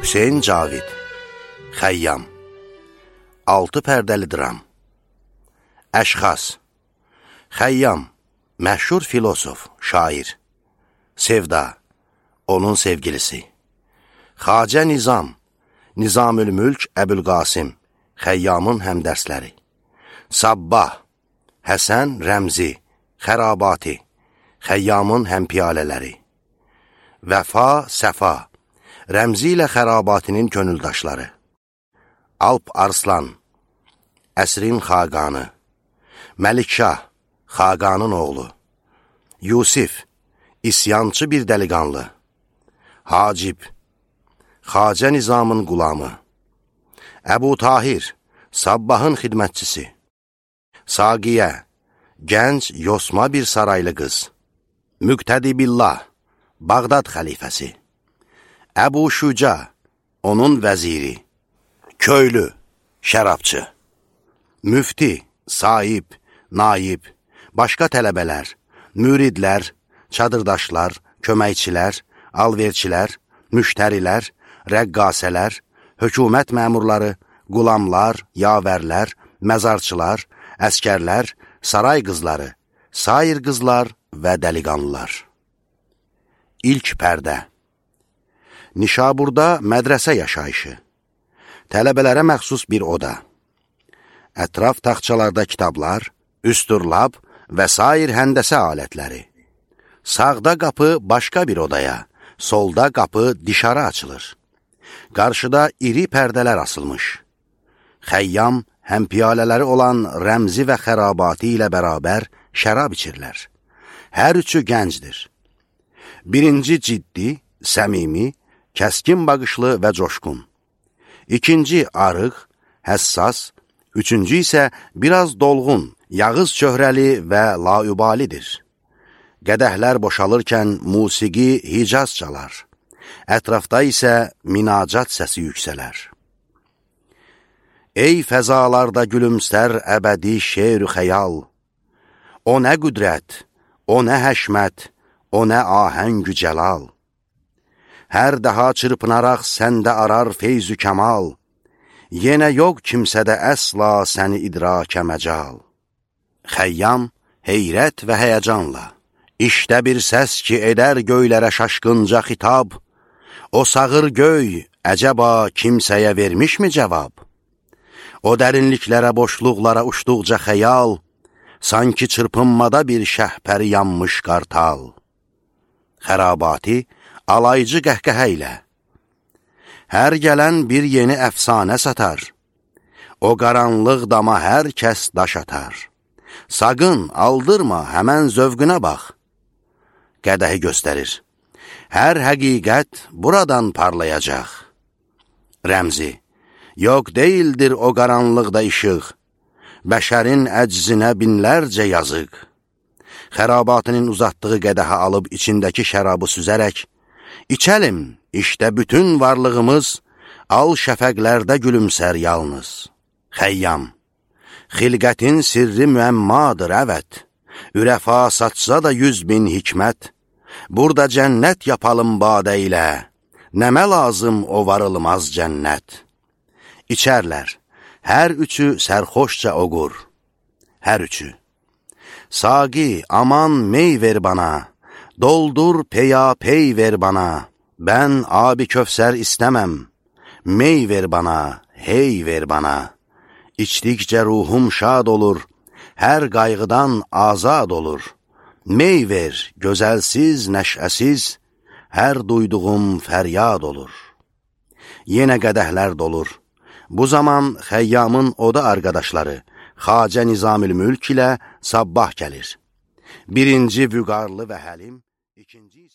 Hüseyn Cavid, Xəyyam, 6 pərdəli dram. Əşxas, Xəyyam, məşhur filosof, şair. Sevda, onun sevgilisi. Xacə Nizam, Nizamülmülk Əbülqasim, Xəyyamın həmdərsləri. Sabbah, Həsən Rəmzi, Xərabati, Xəyyamın həmpiyalələri. Vəfa, Səfa, Rəmzi ilə Xərabatinin könüldaşları. Alp Arslan, Əsrin Xaqanı. Məlikşah, Xaqanın oğlu. Yusif, İsyançı bir dəliqanlı. Hacib, Xacə Nizamın qulamı. Əbu Tahir, Sabbahın xidmətçisi. Saqiyə, gənc yosma bir saraylı qız. Müqtədibillah, Bağdad xəlifəsi. Əbu Şüca, onun vəziri. Köylü, şərabçı. Müfti, sahib, naib, başqa tələbələr, müridlər, çadırdaşlar, köməkçilər, alverçilər, müştərilər, rəqqasələr, hökumət məmurları, qulamlar, yavərlər, məzarçılar, əskərlər, saray qızları, sair qızlar və dəliqanlılar. İlk pərdə. Nişaburda mədrəsə yaşayışı. Tələbələrə məxsus bir oda. Ətraf taxçalarda kitablar, üstürlab və sair həndəsə alətləri. Sağda qapı başqa bir odaya, solda qapı dişara açılır. Qarşıda iri pərdələr asılmış. Xəyyam, həmpiyalələri olan Rəmzi və Xərabati ilə bərabər şərab içirlər. Hər üçü gəncdir. Birinci ciddi, səmimi, kəskin baxışlı və coşqun. İkinci arıq, həssas, üçüncü isə biraz dolğun, yağız çöhrəli və laübalidir. Qədəhlər boşalırkən musiqi Hicaz çalar. Ətrafda isə minacat səsi yüksələr. Ey fəzalarda gülümsər əbədi şeir-ü xəyal, o nə qüdrət, o nə həşmət, o nə ahəng-ü cəlal. Hər daha çırpınaraq səndə arar feyz-ü kəmal, yenə yox kimsədə əsla səni idrakə məcal. Xəyyam, heyrət və həyəcanla, İşdə bir səs ki edər göylərə şaşqınca xitab, o sağır göy, əcəba kimsəyə vermişmi cavab? O dərinliklərə, boşluqlara uçduqca xəyal, sanki çırpınmada bir şəhpəri yanmış qartal. Xərabati, alaycı qəhqəhə ilə, hər gələn bir yeni əfsanə satar, o qaranlıq dama hər kəs daş atar. Saqın, aldırma, həmən zövqünə bax. Qədəhi göstərir. Hər həqiqət buradan parlayacaq. Rəmzi, yox deyildir o qaranlıqda işıq, bəşərin əczinə binlərcə yazıq. Xərabatının uzatdığı qədəhə alıb içindəki şərabı süzərək, İçəlim, işdə bütün varlığımız, al şəfəqlərdə gülümsər yalnız. Xəyyam, xilqətin sirri müəmmadır, əvət. Ürəfa satsa da 100.000 hikmət, burada cənnət yapalım badə ilə, nəmə lazım o varılmaz cənnət. İçərlər, hər üçü sərxoşca oqur, hər üçü. Saqi, aman mey ver bana, doldur peya pey ver bana, bən abi köfsər istəməm, mey ver bana, hey ver bana. İçdikcə ruhum şad olur, hər qayğıdan azad olur. Mey ver, gözəlsiz, nəşəsiz, hər duyduğum fəryad olur. Yenə qədəhlər dolur. Bu zaman Xəyyamın oda arqadaşları, Xacə Nizamülmülk ilə Sabbah gəlir. Birinci vüqarlı və həlim, ikinci